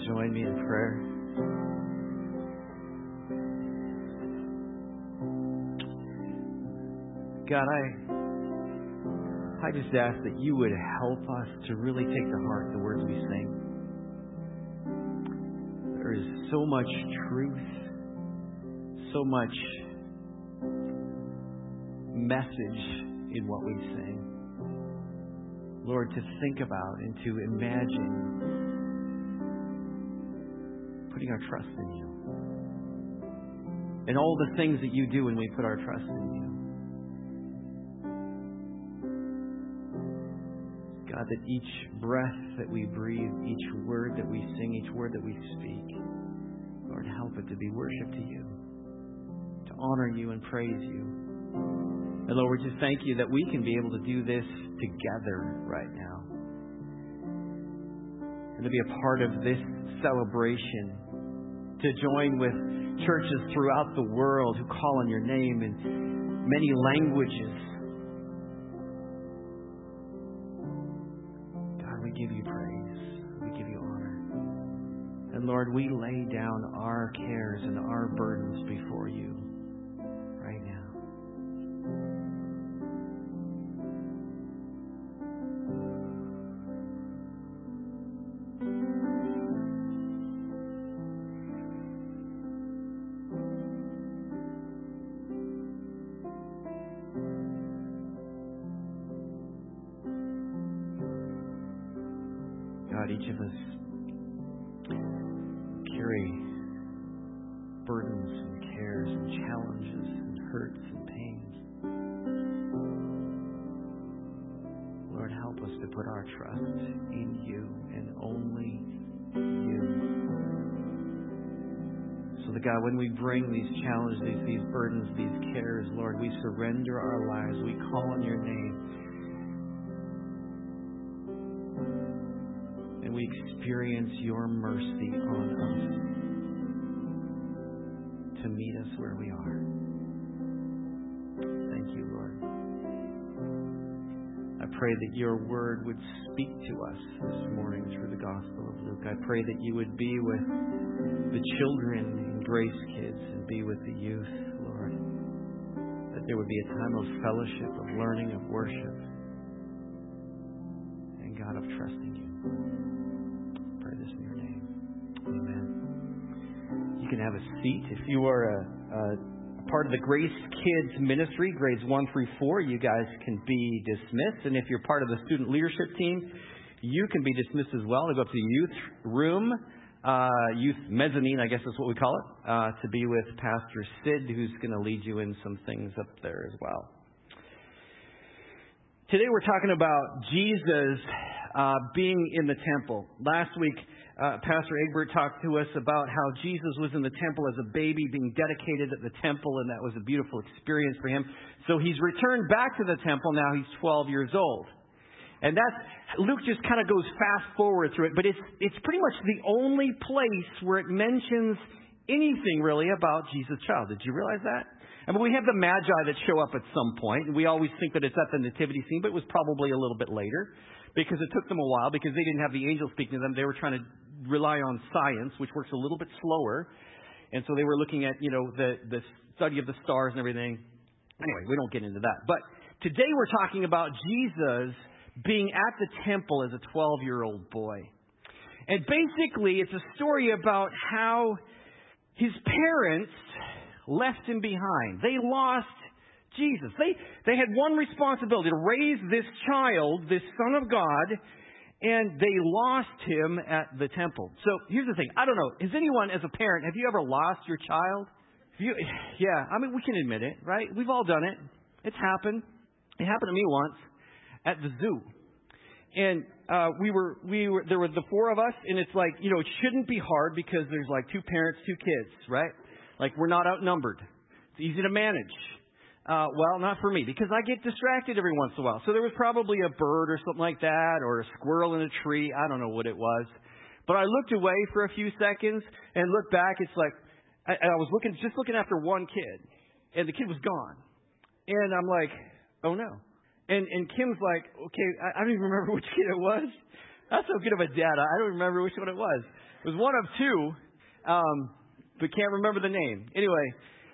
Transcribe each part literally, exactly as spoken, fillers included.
join me in prayer? God, I I just ask that you would help us to really take to heart the words we sing. There is so much truth, so much message in what we sing. Lord, to think about and to imagine putting our trust in you. And all the things that you do when we put our trust in you. God, that each breath that we breathe, each word that we sing, each word that we speak, Lord, help it to be worship to you, to honor you and praise you. And Lord, we just thank you that we can be able to do this together right now. And to be a part of this celebration, to join with churches throughout the world who call on your name in many languages. We give you praise. We give you honor. And Lord, we lay down our cares and our burdens before you right now. God, each of us carry burdens and cares and challenges and hurts and pains. Lord, help us to put our trust in you and only you. So that, God, when we bring these challenges, these burdens, these cares, Lord, we surrender our lives. We call on your name. We experience your mercy on us to meet us where we are. Thank you, Lord. I pray that your word would speak to us this morning through the Gospel of Luke. I pray that you would be with the children and Grace Kids and be with the youth, Lord. That there would be a time of fellowship, of learning, of worship, and God, of trusting you. You can have a seat. If you are a, a part of the Grace Kids ministry, grades one through four, you guys can be dismissed. And if you're part of the student leadership team, you can be dismissed as well to go up to the youth room, uh, youth mezzanine, I guess is what we call it, uh, to be with Pastor Sid, who's going to lead you in some things up there as well. Today we're talking about Jesus uh, being in the temple. Last week, Uh, Pastor Egbert talked to us about how Jesus was in the temple as a baby, being dedicated at the temple, and that was a beautiful experience for him. So he's returned back to the temple. Now he's twelve years old. And that's, Luke just kind of goes fast forward through it, but it's it's pretty much the only place where it mentions anything really about Jesus' child. Did you realize that? I mean, we have the Magi that show up at some point, and we always think that it's at the nativity scene, but it was probably a little bit later because it took them a while because they didn't have the angel speaking to them. They were trying to rely on science, which works a little bit slower. And so they were looking at, you know, the, the study of the stars and everything. Anyway, we don't get into that. But today we're talking about Jesus being at the temple as a twelve-year-old boy. And basically, it's a story about how his parents left him behind. They lost Jesus. They, they had one responsibility, to raise this child, this Son of God, and they lost him at the temple. So here's the thing. I don't know. Has anyone, as a parent, have you ever lost your child? You, yeah, I mean, we can admit it, right? We've all done it. It's happened. It happened to me once at the zoo. And uh, we were, we were, there were the four of us, and it's like, you know, it shouldn't be hard because there's like two parents, two kids, right? Like, we're not outnumbered. It's easy to manage. Uh, well, not for me, because I get distracted every once in a while. So there was probably a bird or something like that, or a squirrel in a tree. I don't know what it was. But I looked away for a few seconds and looked back. It's like, I, I was looking, just looking after one kid, and the kid was gone. And I'm like, oh no. And and Kim's like, okay, I, I don't even remember which kid it was. That's so good of a dad. I don't remember which one it was. It was one of two, um, but can't remember the name. Anyway,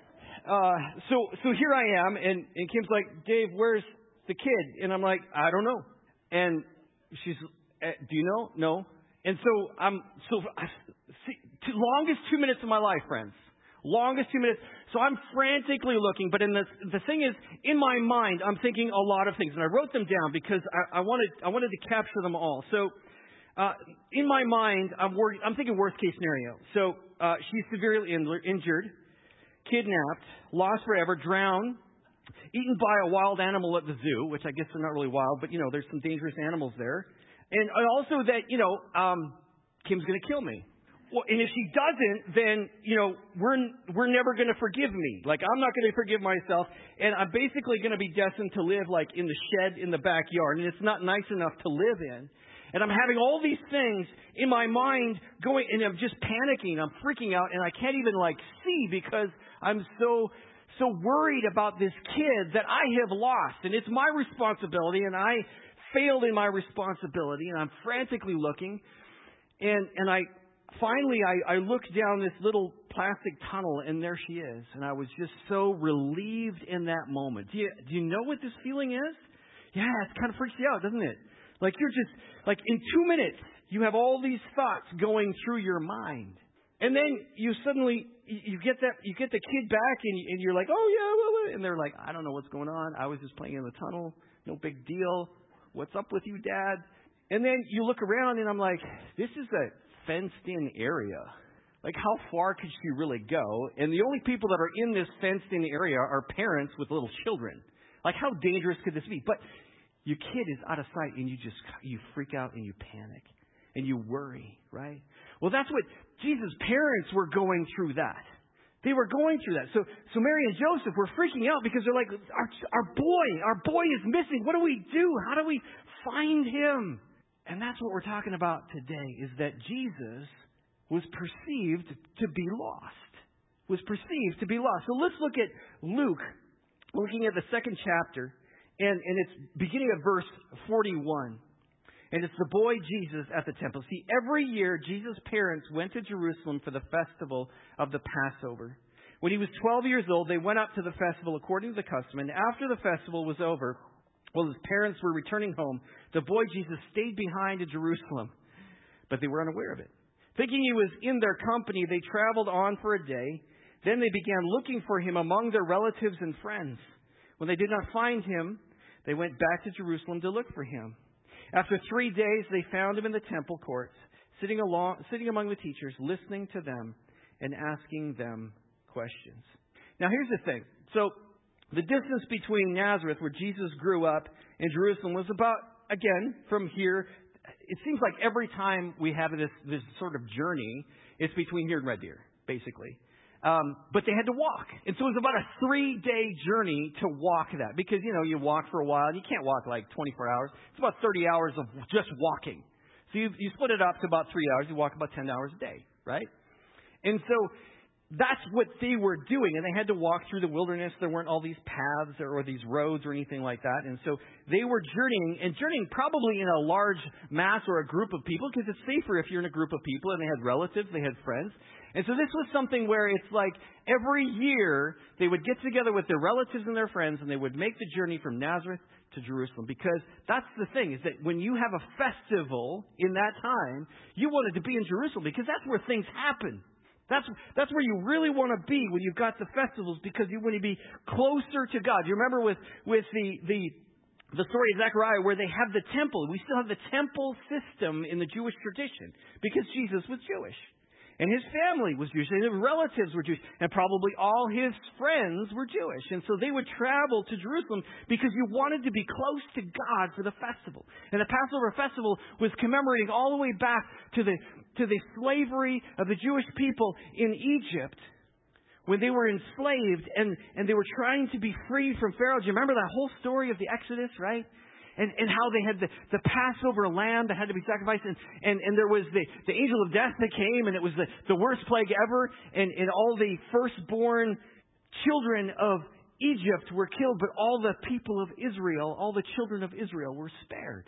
uh, so so here I am, and, and Kim's like, Dave, where's the kid? And I'm like, I don't know. And she's, do you know? No. And so I'm so see, two, longest two minutes of my life, friends. Longest two minutes. So I'm frantically looking, but in the the thing is, in my mind, I'm thinking a lot of things, and I wrote them down because I, I wanted I wanted to capture them all. So uh, in my mind, I'm worried, I'm thinking worst case scenario. So uh, she's severely in, injured, kidnapped, lost forever, drowned, eaten by a wild animal at the zoo, which I guess are not really wild, but you know, there's some dangerous animals there, and also that you know um, Kim's going to kill me. Well, and if she doesn't, then, you know, we're we're never going to forgive me. Like, I'm not going to forgive myself. And I'm basically going to be destined to live, like, in the shed in the backyard. And it's not nice enough to live in. And I'm having all these things in my mind going, and I'm just panicking. I'm freaking out. And I can't even, like, see because I'm so, so worried about this kid that I have lost. And it's my responsibility. And I failed in my responsibility. And I'm frantically looking. And, and I... Finally, I, I looked down this little plastic tunnel, and there she is. And I was just so relieved in that moment. Do you, do you know what this feeling is? Yeah, it kind of freaks you out, doesn't it? Like you're just, like in two minutes, you have all these thoughts going through your mind. And then you suddenly, you get that, you get the kid back, and, and you're like, oh, yeah, well, well. And they're like, I don't know what's going on. I was just playing in the tunnel. No big deal. What's up with you, Dad? And then you look around, and I'm like, this is a fenced-in area. Like, how far could she really go? And the only people that are in this fenced-in area are parents with little children. Like, how dangerous could this be? But your kid is out of sight, and you just, you freak out, and you panic, and you worry, right? Well, that's what Jesus' parents were going through that. They were going through that. So, so Mary and Joseph were freaking out because they're like, our, our boy, our boy is missing. What do we do? How do we find him? And that's what we're talking about today, is that Jesus was perceived to be lost. Was perceived to be lost. So let's look at Luke, looking at the second chapter, and, and it's beginning at verse forty-one. And it's the boy Jesus at the temple. See, every year, Jesus' parents went to Jerusalem for the festival of the Passover. When he was twelve years old, they went up to the festival according to the custom. And after the festival was over, while his parents were returning home, the boy Jesus stayed behind in Jerusalem, but they were unaware of it. Thinking he was in their company, they traveled on for a day. Then they began looking for him among their relatives and friends. When they did not find him, they went back to Jerusalem to look for him. After three days, they found him in the temple courts, sitting along, sitting among the teachers, listening to them and asking them questions. Now, here's the thing. So, the distance between Nazareth, where Jesus grew up, and Jerusalem was about, again, from here. It seems like every time we have this this sort of journey, it's between here and Red Deer, basically. Um, but they had to walk. And so it was about a three-day journey to walk that. Because, you know, you walk for a while. You can't walk like twenty-four hours. It's about thirty hours of just walking. So you, you split it up to about three hours. You walk about ten hours a day, right? And so that's what they were doing, and they had to walk through the wilderness. There weren't all these paths or, or these roads or anything like that. And so they were journeying, and journeying probably in a large mass or a group of people, because it's safer if you're in a group of people, and they had relatives, they had friends. And so this was something where it's like every year they would get together with their relatives and their friends, and they would make the journey from Nazareth to Jerusalem. Because that's the thing, is that when you have a festival in that time, you wanted to be in Jerusalem, because that's where things happen. That's that's where you really want to be when you've got the festivals, because you want to be closer to God. You remember with with the the the story of Zechariah, where they have the temple. We still have the temple system in the Jewish tradition because Jesus was Jewish. And his family was Jewish, and his relatives were Jewish, and probably all his friends were Jewish. And so they would travel to Jerusalem because you wanted to be close to God for the festival. And the Passover festival was commemorating all the way back to the to the slavery of the Jewish people in Egypt, when they were enslaved and, and they were trying to be free from Pharaoh. Do you remember that whole story of the Exodus, right? And, and how they had the, the Passover lamb that had to be sacrificed. And, and, and there was the, the angel of death that came, and it was the, the worst plague ever. And, and all the firstborn children of Egypt were killed, but all the people of Israel, all the children of Israel were spared.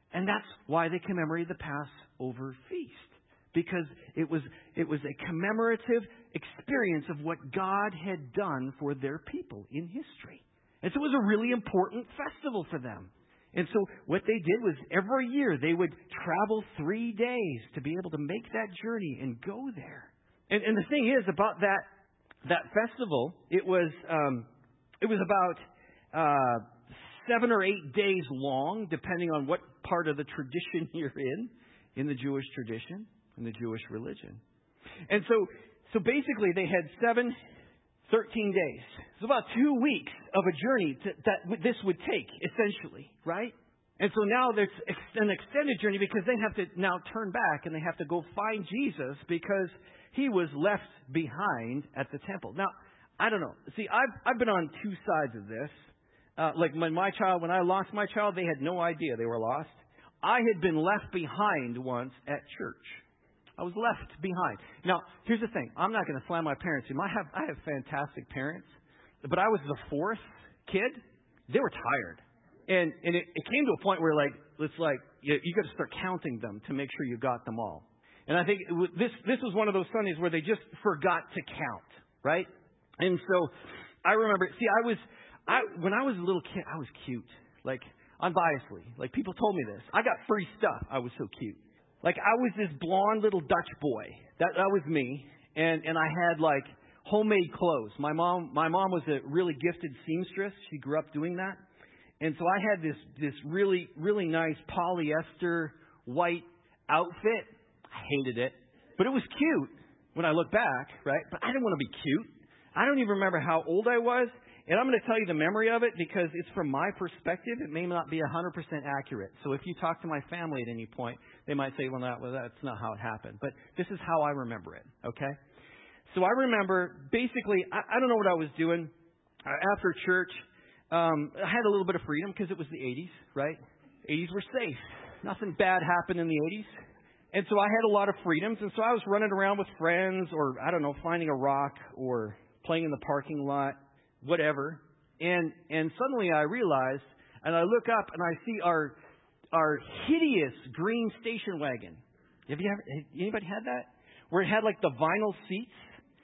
And that's why they commemorated the Passover feast. Because it was it was a commemorative experience of what God had done for their people in history. And so it was a really important festival for them. And so what they did was every year they would travel three days to be able to make that journey and go there. And, and the thing is about that that festival, it was um, it was about uh, seven or eight days long, depending on what part of the tradition you're in, in the Jewish tradition. In the Jewish religion. And so so basically they had seven, thirteen days. It's about two weeks of a journey to, that this would take, essentially, right? And so now there's an extended journey because they have to now turn back and they have to go find Jesus because he was left behind at the temple. Now, I don't know. See, I've, I've been on two sides of this. Uh, like when my child, when I lost my child, they had no idea they were lost. I had been left behind once at church. I was left behind. Now, here's the thing. I'm not going to slam my parents. I have I have fantastic parents, but I was the fourth kid. They were tired, and and it, it came to a point where like it's like you, you got to start counting them to make sure you got them all. And I think it was, this this was one of those Sundays where they just forgot to count, right? And so I remember. See, I was I when I was a little kid, I was cute, like unbiasedly. Like people told me this. I got free stuff. I was so cute. Like, I was this blonde little Dutch boy. That that was me. And and I had, like, homemade clothes. My mom my mom was a really gifted seamstress. She grew up doing that. And so I had this, this really, really nice polyester white outfit. I hated it. But it was cute when I look back, right? But I didn't want to be cute. I don't even remember how old I was. And I'm going to tell you the memory of it because it's from my perspective. It may not be one hundred percent accurate. So if you talk to my family at any point, they might say, well, not, well, that's not how it happened. But this is how I remember it, okay? So I remember basically, I, I don't know what I was doing. Uh, after church, um, I had a little bit of freedom because it was the eighties, right? eighties were safe. Nothing bad happened in the eighties. And so I had a lot of freedoms. And so I was running around with friends or, I don't know, finding a rock or playing in the parking lot. Whatever, and and suddenly I realized, and I look up and I see our our hideous green station wagon. Have you ever? Anybody had that? Where it had like the vinyl seats,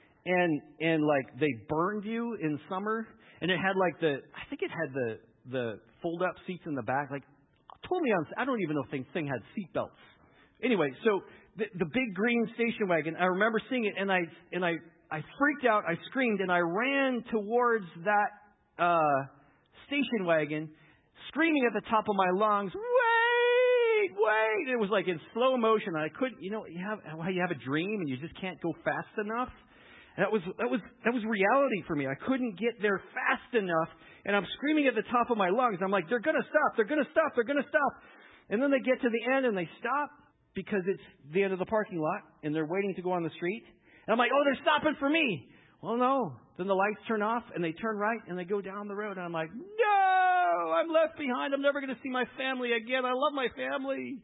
and and like they burned you in summer, and it had like the I think it had the the fold up seats in the back. Like totally on. I don't even know if the thing had seat belts. Anyway, so the the big green station wagon. I remember seeing it, and I and I. I freaked out, I screamed, and I ran towards that uh, station wagon, screaming at the top of my lungs, wait, wait! It was like in slow motion. I couldn't, you know, you have how you have a dream and you just can't go fast enough. And that was that was that was reality for me. I couldn't get there fast enough, and I'm screaming at the top of my lungs. I'm like, they're gonna stop, they're gonna stop, they're gonna stop. And then they get to the end and they stop because it's the end of the parking lot and they're waiting to go on the street. And I'm like, oh, they're stopping for me. Well, no. Then the lights turn off and they turn right and they go down the road. And I'm like, no, I'm left behind. I'm never going to see my family again. I love my family.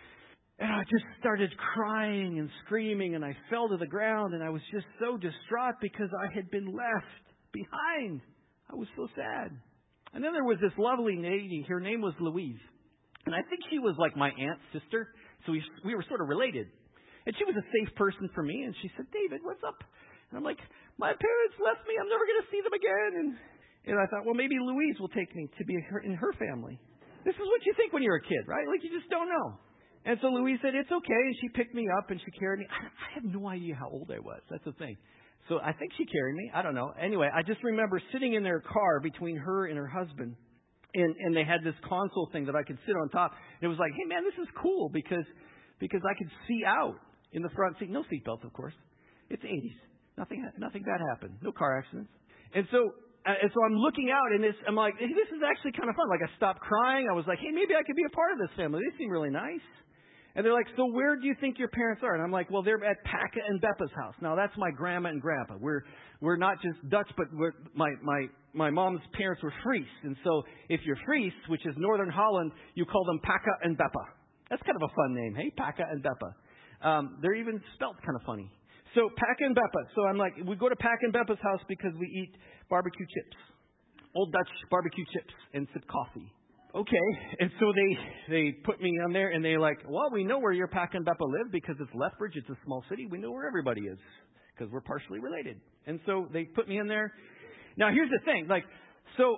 And I just started crying and screaming and I fell to the ground and I was just so distraught because I had been left behind. I was so sad. And then there was this lovely lady. Her name was Louise. And I think she was like my aunt's sister. So we, we were sort of related. And she was a safe person for me. And she said, David, what's up? And I'm like, my parents left me. I'm never going to see them again. And, and I thought, well, maybe Louise will take me to be her, in her family. This is what you think when you're a kid, right? Like you just don't know. And so Louise said, it's okay. And she picked me up and she carried me. I, I have no idea how old I was. That's the thing. So I think she carried me. I don't know. Anyway, I just remember sitting in their car between her and her husband. And, and they had this console thing that I could sit on top. And it was like, hey, man, this is cool because because I could see out. In the front seat, no seatbelts, of course. It's eighties. Nothing, nothing bad happened. No car accidents. And so, uh, and so I'm looking out, and this, I'm like, hey, this is actually kind of fun. Like I stopped crying. I was like, hey, maybe I could be a part of this family. They seem really nice. And they're like, so where do you think your parents are? And I'm like, well, they're at Paka and Beppa's house. Now that's my grandma and grandpa. We're we're not just Dutch, but we're, my my my mom's parents were Fries. And so if you're Fries, which is Northern Holland, you call them Paka and Beppa. That's kind of a fun name, hey, Paka and Beppa. Um, they're even spelt kind of funny. So Paka and Beppa. So I'm like, we go to Paka and Beppa's house because we eat barbecue chips. Old Dutch barbecue chips and sip coffee. okay. And so they they put me on there, and they like, well, we know where your Pac and Beppa live because it's Lethbridge. It's a small city. We know where everybody is because we're partially related. And so they put me in there. Now, here's the thing. Like, so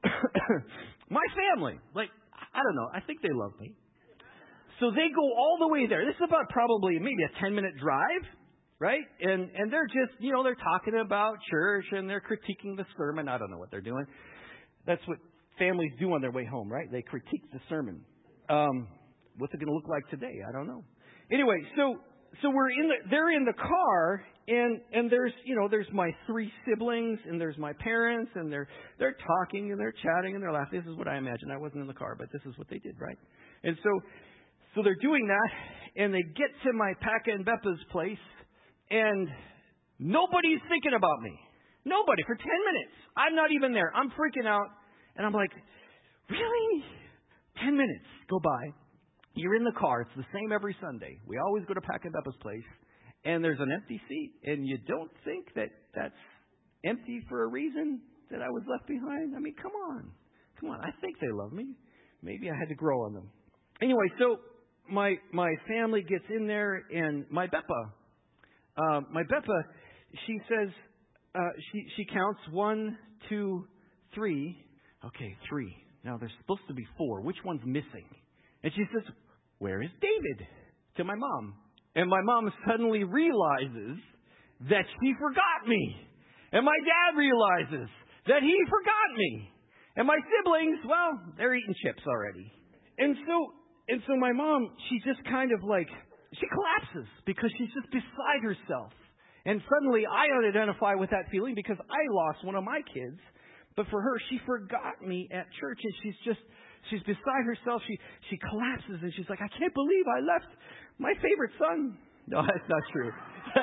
my family, like, I don't know. I think they love me. So they go all the way there. This is about probably maybe a ten-minute drive, right? And and they're just, you know, they're talking about church and they're critiquing the sermon. I don't know what they're doing. That's what families do on their way home, right? They critique the sermon. Um, what's it going to look like today? I don't know. Anyway, so so we're in the they're in the car, and and there's you know there's my three siblings, and there's my parents, and they're they're talking and they're chatting and they're laughing. This is what I imagine. I wasn't in the car, but this is what they did, right? And so. So they're doing that, and they get to my Paca and Beppa's place, and nobody's thinking about me. Nobody for ten minutes. I'm not even there. I'm freaking out, and I'm like, really? Ten minutes go by. You're in the car. It's the same every Sunday. We always go to Paca and Beppa's place, and there's an empty seat, and you don't think that that's empty for a reason, that I was left behind? I mean, come on. Come on. I think they love me. Maybe I had to grow on them. Anyway, so... My my family gets in there, and my Beppa, uh, my Beppa, she says, uh, she she counts one, two, three. Okay, three. Now there's supposed to be four. Which one's missing? And she says, "Where is David?" To my mom, and my mom suddenly realizes that she forgot me, and my dad realizes that he forgot me, and my siblings, well, they're eating chips already, and so. And so my mom, she just kind of like, she collapses because she's just beside herself. And suddenly I identify with that feeling because I lost one of my kids. But for her, she forgot me at church, and she's just, she's beside herself. She she collapses, and she's like, I can't believe I left my favorite son. No, that's not true.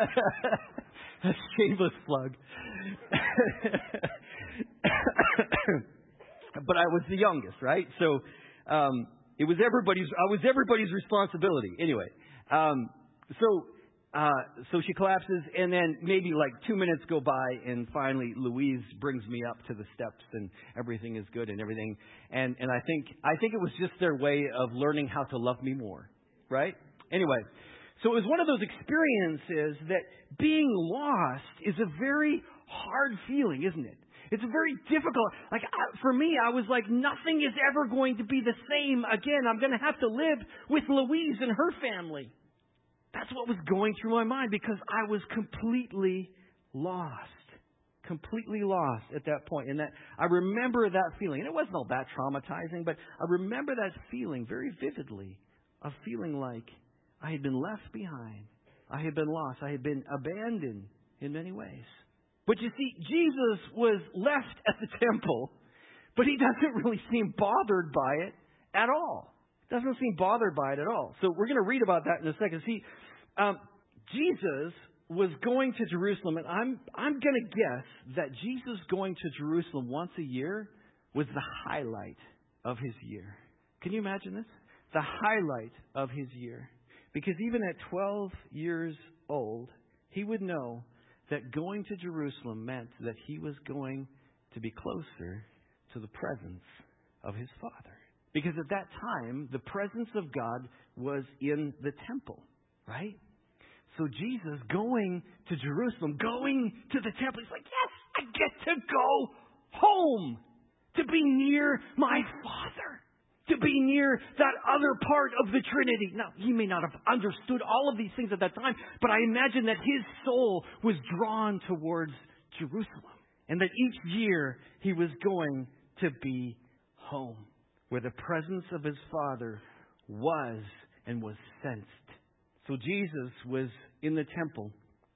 A shameless plug. But I was the youngest, right? So, um, It was everybody's. I was everybody's responsibility. Anyway, um, so uh, so she collapses, and then maybe like two minutes go by, and finally Louise brings me up to the steps, and everything is good and everything. And and I think I think it was just their way of learning how to love me more, right? Anyway, so it was one of those experiences that being lost is a very hard feeling, isn't it? It's very difficult. Like, for me, I was like, nothing is ever going to be the same again. I'm going to have to live with Louise and her family. That's what was going through my mind because I was completely lost. Completely lost at that point. And that I remember that feeling. And it wasn't all that traumatizing, but I remember that feeling very vividly of feeling like I had been left behind. I had been lost. I had been abandoned in many ways. But you see, Jesus was left at the temple, but he doesn't really seem bothered by it at all. Doesn't seem bothered by it at all. So we're going to read about that in a second. See, um, Jesus was going to Jerusalem, and I'm I'm going to guess that Jesus going to Jerusalem once a year was the highlight of his year. Can you imagine this? The highlight of his year. Because even at twelve years old, he would know that going to Jerusalem meant that he was going to be closer to the presence of his Father. Because at that time, the presence of God was in the temple, right? So Jesus going to Jerusalem, going to the temple, he's like, yes, I get to go home to be near my Father. To be near that other part of the Trinity. Now, he may not have understood all of these things at that time, but I imagine that his soul was drawn towards Jerusalem. And that each year he was going to be home, where the presence of his Father was and was sensed. So Jesus was in the temple.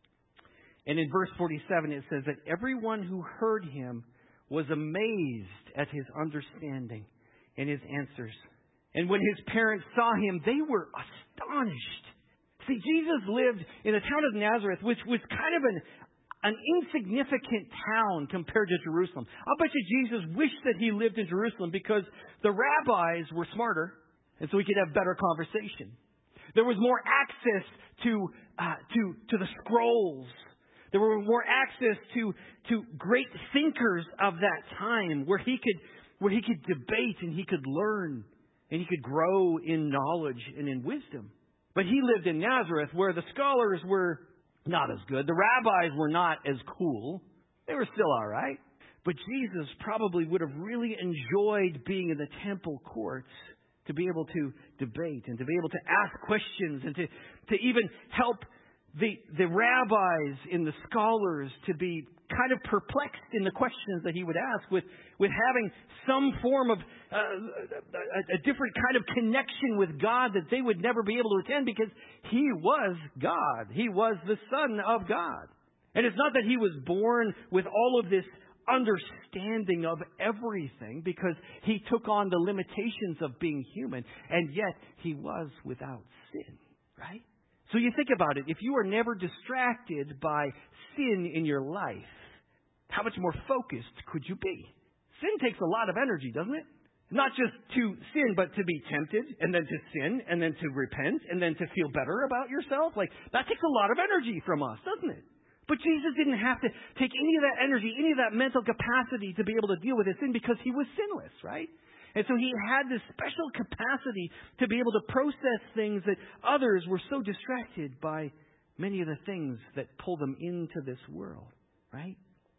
And in verse forty-seven it says that everyone who heard him was amazed at his understanding and his answers. And when his parents saw him, they were astonished. See, Jesus lived in the town of Nazareth, which was kind of an, an insignificant town compared to Jerusalem. I'll bet you Jesus wished that he lived in Jerusalem because the rabbis were smarter, and so he could have better conversation. There was more access to uh, to to the scrolls. There were more access to to great thinkers of that time, where he could where he could debate and he could learn and he could grow in knowledge and in wisdom. But he lived in Nazareth, where the scholars were not as good. The rabbis were not as cool. They were still all right. But Jesus probably would have really enjoyed being in the temple courts to be able to debate and to be able to ask questions and to, to even help the, the rabbis and the scholars to be kind of perplexed in the questions that he would ask, with, with having some form of uh, a, a different kind of connection with God that they would never be able to attend, because he was God. He was the Son of God. And it's not that he was born with all of this understanding of everything, because he took on the limitations of being human, and yet he was without sin, right? So you think about it. If you are never distracted by sin in your life, how much more focused could you be? Sin takes a lot of energy, doesn't it? Not just to sin, but to be tempted, and then to sin, and then to repent, and then to feel better about yourself. Like, that takes a lot of energy from us, doesn't it? But Jesus didn't have to take any of that energy, any of that mental capacity to be able to deal with his sin, because he was sinless, right? And so he had this special capacity to be able to process things that others were so distracted by many of the things that pull them into this world, right?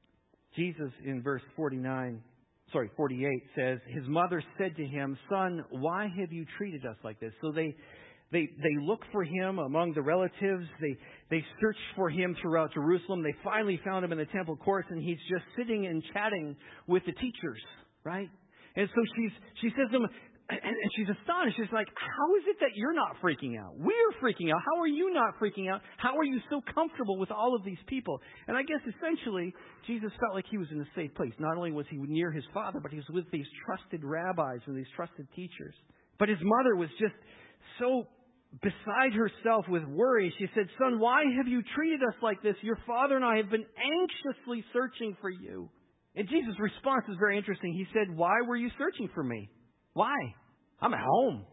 Jesus in verse forty-nine, sorry, forty-eight says, his mother said to him, "Son, why have you treated us like this?" So they They they look for him among the relatives. They they search for him throughout Jerusalem. They finally found him in the temple courts, and he's just sitting and chatting with the teachers, right? And so she's she says to him, and, and she's astonished. She's like, "How is it that you're not freaking out? We're freaking out. How are you not freaking out? How are you so comfortable with all of these people?" And I guess essentially Jesus felt like he was in a safe place. Not only was he near his Father, but he was with these trusted rabbis and these trusted teachers. But his mother was just so beside herself with worry. She said, "Son, why have you treated us like this? Your father and I have been anxiously searching for you." And Jesus' response is very interesting. He said, "Why were you searching for me? Why? I'm at home."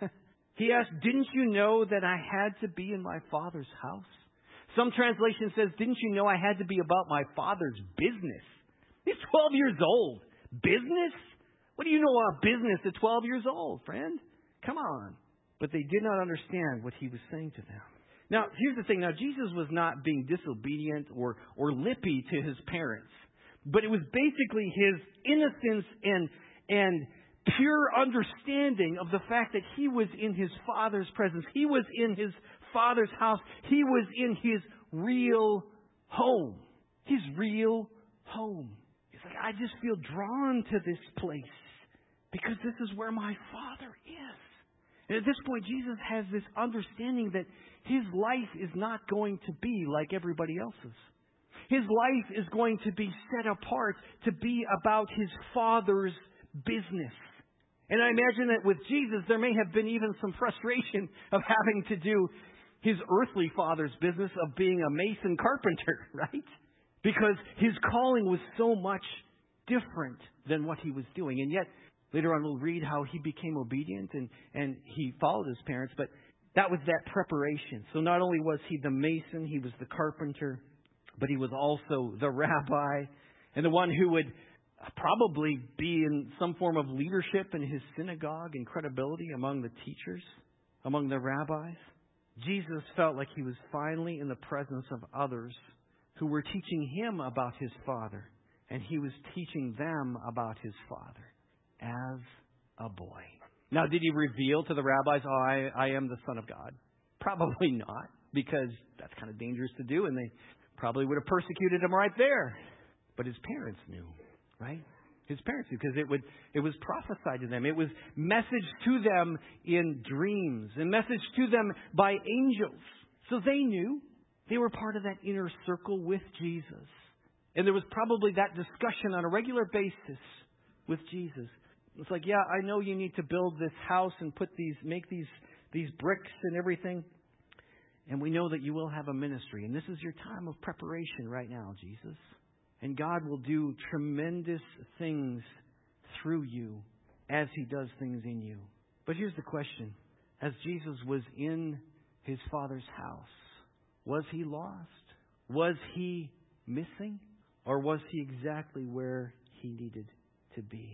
He asked, "Didn't you know that I had to be in my Father's house?" Some translation says, "Didn't you know I had to be about my Father's business?" He's twelve years old. Business? What do you know about business at twelve years old, friend? Come on. But they did not understand what he was saying to them. Now, here's the thing. Now, Jesus was not being disobedient or, or lippy to his parents. But it was basically his innocence and, and pure understanding of the fact that he was in his Father's presence. He was in his Father's house. He was in his real home. His real home. He's like, "I just feel drawn to this place because this is where my Father is." And at this point, Jesus has this understanding that his life is not going to be like everybody else's. His life is going to be set apart to be about his Father's business. And I imagine that with Jesus, there may have been even some frustration of having to do his earthly father's business of being a mason carpenter, right? Because his calling was so much different than what he was doing. And yet, later on, we'll read how he became obedient and, and he followed his parents. But that was that preparation. So not only was he the mason, he was the carpenter, but he was also the rabbi and the one who would probably be in some form of leadership in his synagogue and credibility among the teachers, among the rabbis. Jesus felt like he was finally in the presence of others who were teaching him about his Father, and he was teaching them about his Father as a boy. Now, did he reveal to the rabbis, "Oh, I, I am the Son of God"? Probably not, because that's kind of dangerous to do, and they probably would have persecuted him right there. But his parents knew, right? His parents knew, because it would it was prophesied to them. It was messaged to them in dreams and messaged to them by angels. So they knew. They were part of that inner circle with Jesus. And there was probably that discussion on a regular basis with Jesus. It's like, "Yeah, I know you need to build this house and put these, make these, these bricks and everything. And we know that you will have a ministry. And this is your time of preparation right now, Jesus. And God will do tremendous things through you as he does things in you." But here's the question. As Jesus was in his Father's house, was he lost? Was he missing? Or was he exactly where he needed to be?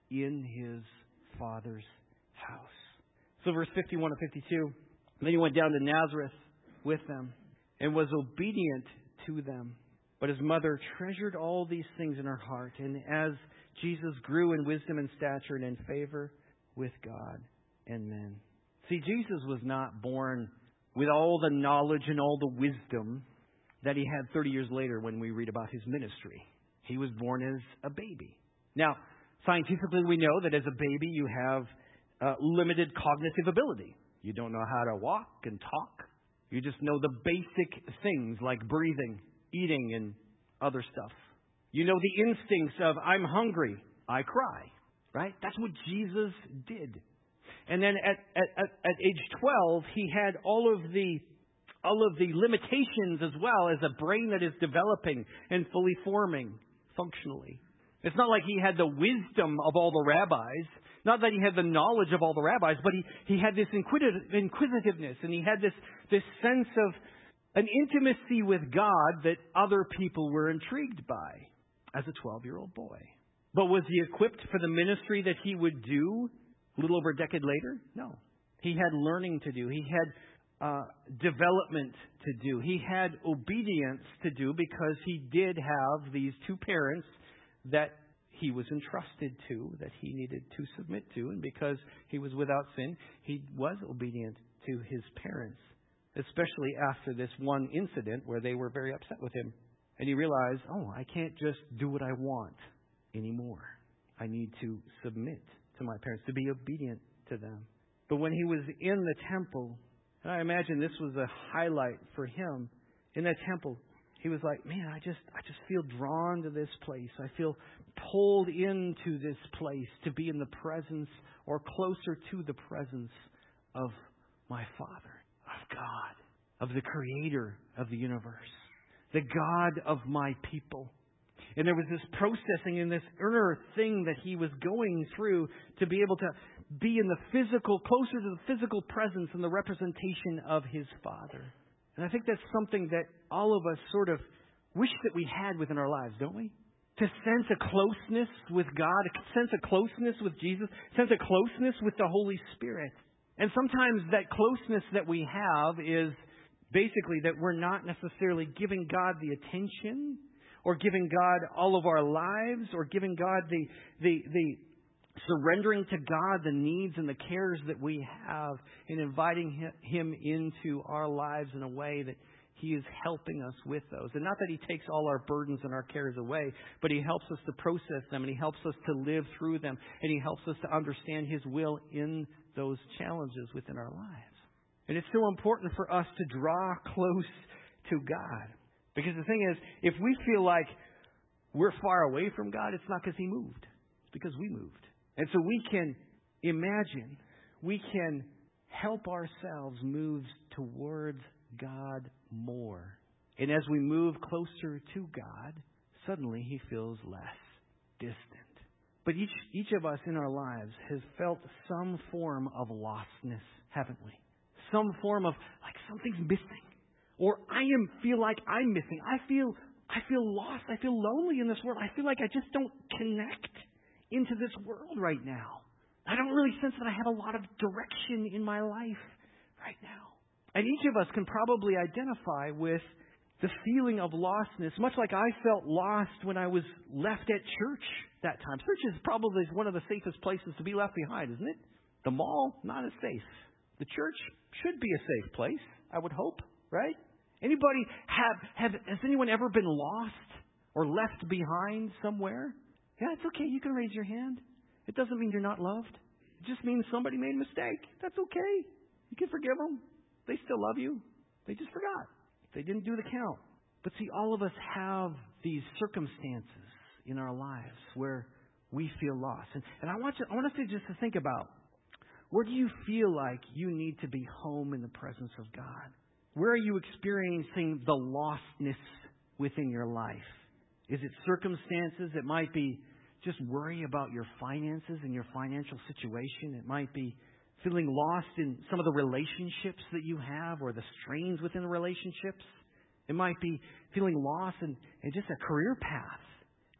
in his Father's house. So verse fifty-one and fifty-two, then he went down to Nazareth with them and was obedient to them. But his mother treasured all these things in her heart. And as Jesus grew in wisdom and stature and in favor with God and men. See, Jesus was not born with all the knowledge and all the wisdom that he had thirty years later when we read about his ministry. He was born as a baby. Now, scientifically we know that as a baby you have uh, limited cognitive ability. You don't know how to walk and talk. You just know the basic things like breathing, eating, and other stuff. You know the instincts of, I'm hungry, I cry. Right? That's what Jesus did. And then at, at, at, at age twelve, he had all of the all of the limitations as well as a brain that is developing and fully forming functionally. It's not like he had the wisdom of all the rabbis. Not that he had the knowledge of all the rabbis, but he, he had this inquisitive, inquisitiveness and he had this, this sense of an intimacy with God that other people were intrigued by as a twelve-year-old boy. But was he equipped for the ministry that he would do a little over a decade later? No. He had learning to do. He had uh, development to do. He had obedience to do because he did have these two parents that he was entrusted to, that he needed to submit to. And because he was without sin, he was obedient to his parents, especially after this one incident where they were very upset with him. And he realized, oh, I can't just do what I want anymore. I need to submit to my parents, to be obedient to them. But when he was in the temple, and I imagine this was a highlight for him, in that temple, he was like, man, I just I just feel drawn to this place. I feel pulled into this place to be in the presence or closer to the presence of my Father, of God, of the Creator of the universe, the God of my people. And there was this processing and this inner thing that he was going through to be able to be in the physical, closer to the physical presence and the representation of his Father. And I think that's something that all of us sort of wish that we had within our lives, don't we? To sense a closeness with God, a sense of closeness with Jesus, a sense of closeness with the Holy Spirit. And sometimes that closeness that we have is basically that we're not necessarily giving God the attention or giving God all of our lives or giving God the the the surrendering to God the needs and the cares that we have and inviting Him into our lives in a way that He is helping us with those. And not that He takes all our burdens and our cares away, but He helps us to process them and He helps us to live through them and He helps us to understand His will in those challenges within our lives. And it's so important for us to draw close to God. Because the thing is, if we feel like we're far away from God, it's not because He moved. It's because we moved. And so we can imagine, we can help ourselves move towards God more. And as we move closer to God, suddenly He feels less distant. But each each of us in our lives has felt some form of lostness, haven't we? Some form of, like, something's missing. Or I am feel like I'm missing. I feel I feel lost. I feel lonely in this world. I feel like I just don't connect into this world right now. I don't really sense that I have a lot of direction in my life right now. And each of us can probably identify with the feeling of lostness, much like I felt lost when I was left at church that time. Church is probably one of the safest places to be left behind, isn't it? The mall, not as safe. The church should be a safe place, I would hope, right? Anybody have, have has anyone ever been lost or left behind somewhere? Yeah, it's okay. You can raise your hand. It doesn't mean you're not loved. It just means somebody made a mistake. That's okay. You can forgive them. They still love you. They just forgot. They didn't do the count. But see, all of us have these circumstances in our lives where we feel lost. And, and I want you, I want us to just to think about, where do you feel like you need to be home in the presence of God? Where are you experiencing the lostness within your life? Is it circumstances? It might be just worry about your finances and your financial situation. It might be feeling lost in some of the relationships that you have or the strains within the relationships. It might be feeling lost in, in just a career path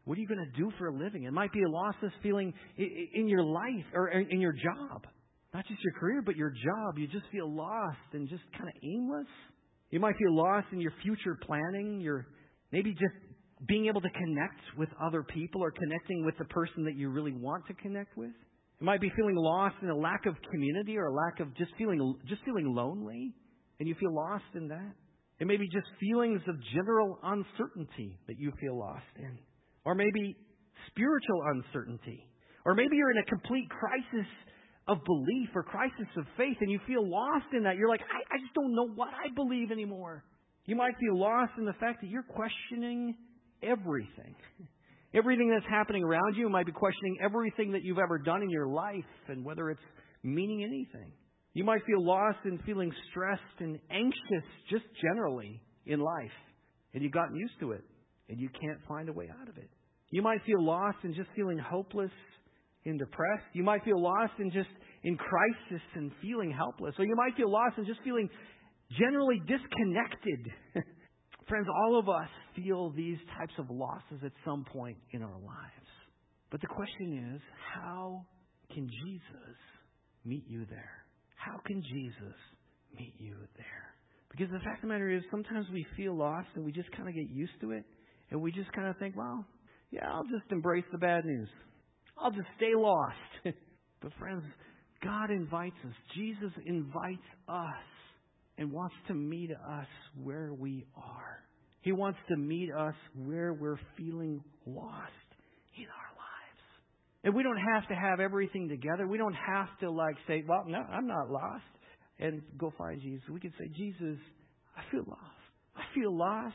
What are you going to do for a living? It might be a lostness feeling in your life or in your job. Not just your career, but your job. You just feel lost and just kind of aimless. You might feel lost in your future planning. You're maybe just being able to connect with other people or connecting with the person that you really want to connect with. You might be feeling lost in a lack of community or a lack of just feeling just feeling lonely, and you feel lost in that. It may be just feelings of general uncertainty that you feel lost in. Or maybe spiritual uncertainty. Or maybe you're in a complete crisis of belief or crisis of faith and you feel lost in that. You're like, I, I just don't know what I believe anymore. You might feel lost in the fact that you're questioning everything. Everything that's happening around you. You might be questioning everything that you've ever done in your life and whether it's meaning anything. You might feel lost in feeling stressed and anxious just generally in life. And you've gotten used to it and you can't find a way out of it. You might feel lost in just feeling hopeless and depressed. You might feel lost in just in crisis and feeling helpless. Or you might feel lost in just feeling generally disconnected. Friends, all of us feel these types of losses at some point in our lives. But the question is, how can Jesus meet you there? How can Jesus meet you there? Because the fact of the matter is, sometimes we feel lost and we just kind of get used to it. And we just kind of think, well, yeah, I'll just embrace the bad news. I'll just stay lost. But friends, God invites us. Jesus invites us and wants to meet us where we are. He wants to meet us where we're feeling lost in our lives. And we don't have to have everything together. We don't have to like say, well, no, I'm not lost, and go find Jesus. We can say, Jesus, I feel lost. I feel lost.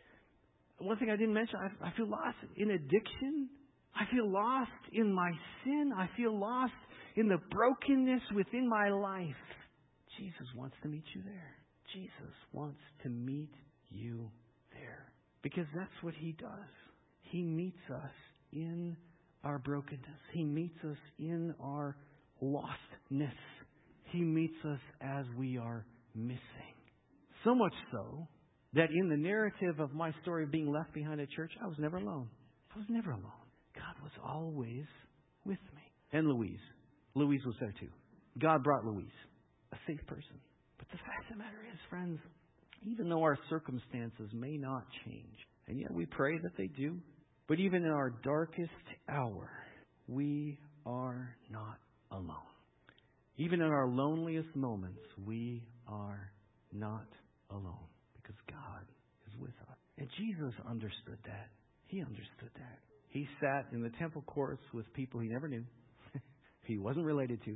One thing I didn't mention, I, I feel lost in addiction. I feel lost in my sin. I feel lost in the brokenness within my life. Jesus wants to meet you there. Jesus wants to meet you there. Because that's what He does. He meets us in our brokenness. He meets us in our lostness. He meets us as we are missing. So much so that in the narrative of my story of being left behind at church, I was never alone. I was never alone. God was always with me. And Louise. Louise was there too. God brought Louise, a safe person. But the fact of the matter is, friends, even though our circumstances may not change, and yet we pray that they do, but even in our darkest hour, we are not alone. Even in our loneliest moments, we are not alone because God is with us. And Jesus understood that. He understood that. He sat in the temple courts with people he never knew, he wasn't related to,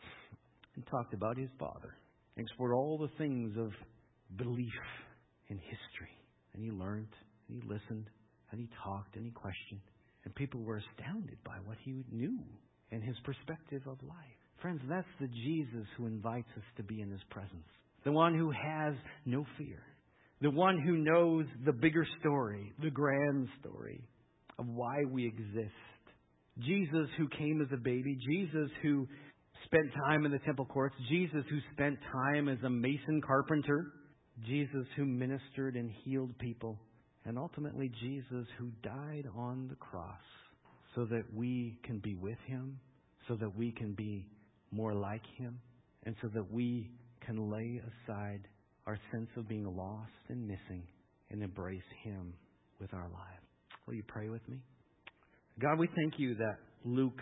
and talked about his Father. And explored all the things of belief in history. And he learned, and he listened, and he talked, and he questioned. And people were astounded by what he knew and his perspective of life. Friends, that's the Jesus who invites us to be in His presence. The one who has no fear. The one who knows the bigger story, the grand story of why we exist. Jesus who came as a baby. Jesus who spent time in the temple courts. Jesus who spent time as a mason carpenter. Jesus who ministered and healed people. And ultimately Jesus who died on the cross so that we can be with Him, so that we can be more like Him, and so that we can lay aside our sense of being lost and missing and embrace Him with our lives. Will you pray with me? God, we thank You that Luke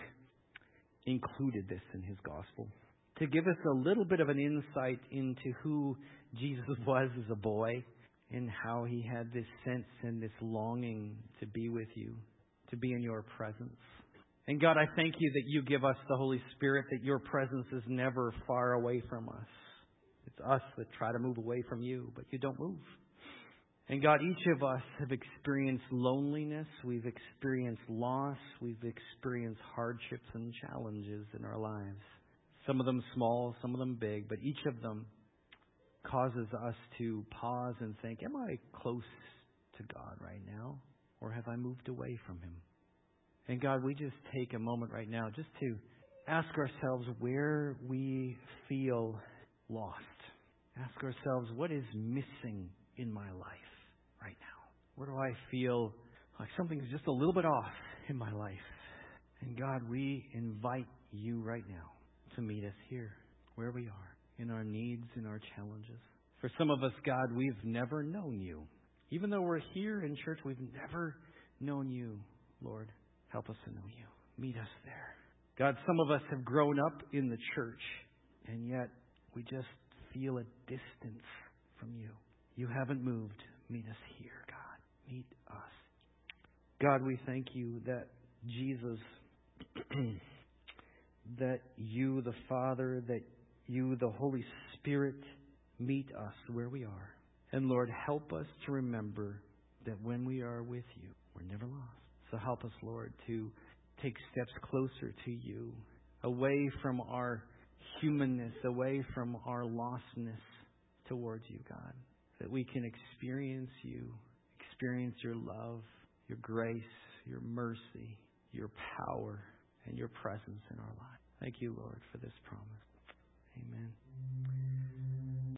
included this in his gospel to give us a little bit of an insight into who Jesus was as a boy and how He had this sense and this longing to be with You, to be in Your presence. And God, I thank You that You give us the Holy Spirit, that Your presence is never far away from us. It's us that try to move away from You, but You don't move. And God, each of us have experienced loneliness. We've experienced loss. We've experienced hardships and challenges in our lives. Some of them small, some of them big, but each of them causes us to pause and think, am I close to God right now? Or have I moved away from Him? And God, we just take a moment right now just to ask ourselves where we feel lost. Ask ourselves, what is missing in my life right now? Where do I feel like something's just a little bit off in my life. And God, we invite you right now to meet us here, where we are, in our needs, in our challenges. For some of us, God, we've never known you. Even though we're here in church, we've never known you, Lord. Help us to know you. Meet us there. God, some of us have grown up in the church, and yet we just feel a distance from you. You haven't moved. Meet us here, God. Meet us. God, we thank you that Jesus, that you, the Father, that you, the Holy Spirit, meet us where we are. And Lord, help us to remember that when we are with you, we're never lost. So help us, Lord, to take steps closer to you, away from our humanness, away from our lostness towards you, God, that we can experience you, experience your love, your grace, your mercy, your power, and your presence in our lives. Thank you, Lord, for this promise. Amen.